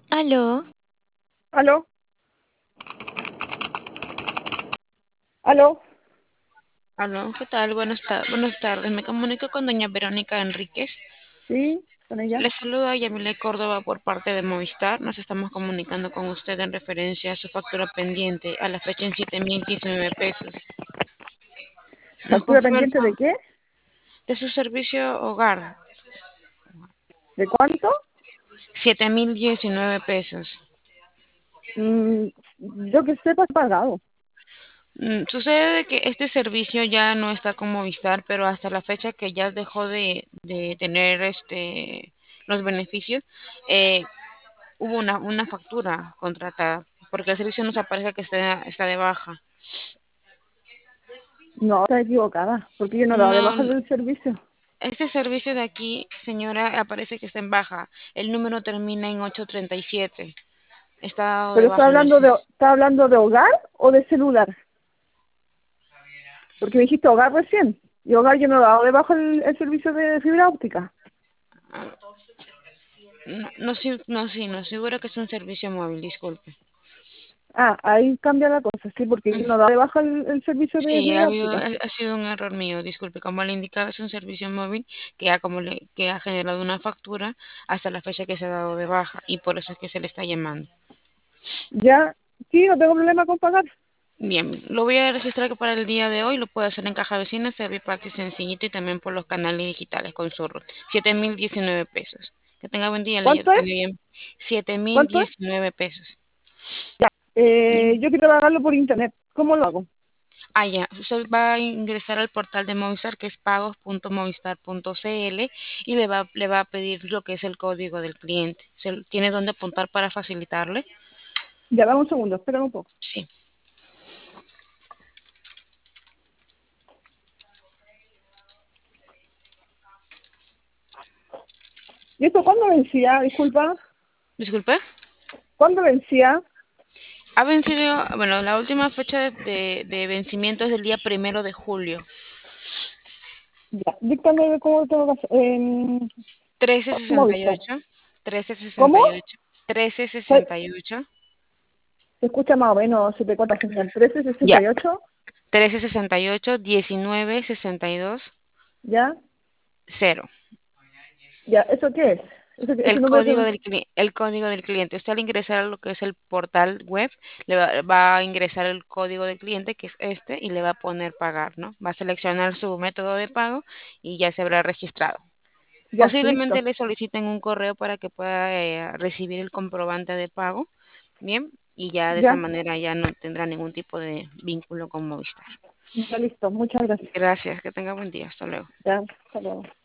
Aló, ¿Aló? ¿Aló? Aló, ¿qué tal? Buenas tardes. Me comunico con doña Verónica Enríquez. ¿Sí? ¿Con ella? Le saluda Yamile Córdoba por parte de Movistar. Nos estamos comunicando con usted en referencia a su factura pendiente a la fecha en 7.019 pesos. Nos ¿Factura confirma pendiente de qué? de su servicio hogar, ¿De cuánto? 7.019 pesos. Mm, yo que sepa, es pagado. Sucede de que este servicio ya no está con Movistar, pero hasta la fecha que ya dejó de tener los beneficios, eh, hubo una factura contratada, porque el servicio nos aparece que está de baja. No, está equivocada, porque yo no daba de No, baja del servicio. este servicio de aquí, señora, aparece que está en baja. El número termina en 837. Está dado de Pero baja en el ¿está hablando de hogar o de celular? Porque me dijiste hogar recién. Y hogar yo no he dado de baja el servicio de fibra óptica. No, no, no, seguro que es un servicio móvil, disculpe. Ah, ahí cambia la cosa, sí, porque yo no he dado de baja el servicio de Sí, fibra óptica. ha sido un error mío, disculpe. Como le indicaba, es un servicio móvil que ha generado una factura hasta la fecha que se ha dado de baja y por eso es que se le está llamando. Ya, sí, no tengo problema con pagar. Bien, lo voy a registrar que para el día de hoy lo puedo hacer en caja vecina, Servipax sencillito y también por los canales digitales con Surro. 7.019 pesos. Que tenga buen día, le ¿Cuánto es? atendí bien. siete mil ¿Cuánto es? diecinueve pesos. Ya. Bien. Yo quiero pagarlo por internet. ¿Cómo lo hago? Ah, ya. Usted va a ingresar al portal de Movistar que es pagos.movistar.cl y le va a pedir lo que es el código del cliente. ¿Tiene dónde apuntar para facilitarle? Ya, dame un segundo, espérame un poco. Sí. ¿Y esto cuándo vencía? Disculpa. Disculpe. ¿Cuándo vencía? Ha vencido, bueno, la última fecha de vencimiento es del día 1 de julio. Ya, díctame cómo tengo que hacer. Trece sesenta y Movistar. ocho, trece ¿Cómo? sesenta y ocho, trece Se, sesenta y ocho, se escucha más o menos, se te corta señal. Trece sesenta ya, y ocho. 1368, 1962, Ya, 0. ya, ¿eso qué es? Ese número que... El código del cliente. Usted al ingresar a lo que es el portal web, va a ingresar el código del cliente, que es este, y le va a poner pagar, ¿no? Va a seleccionar su método de pago y ya se habrá registrado. Ya, Posiblemente listo. le soliciten un correo para que pueda recibir el comprobante de pago, bien, y ya de esa Ya, manera ya no tendrá ningún tipo de vínculo con Movistar. ya listo. Muchas gracias. Gracias, que tenga buen día, hasta luego. Ya, hasta luego.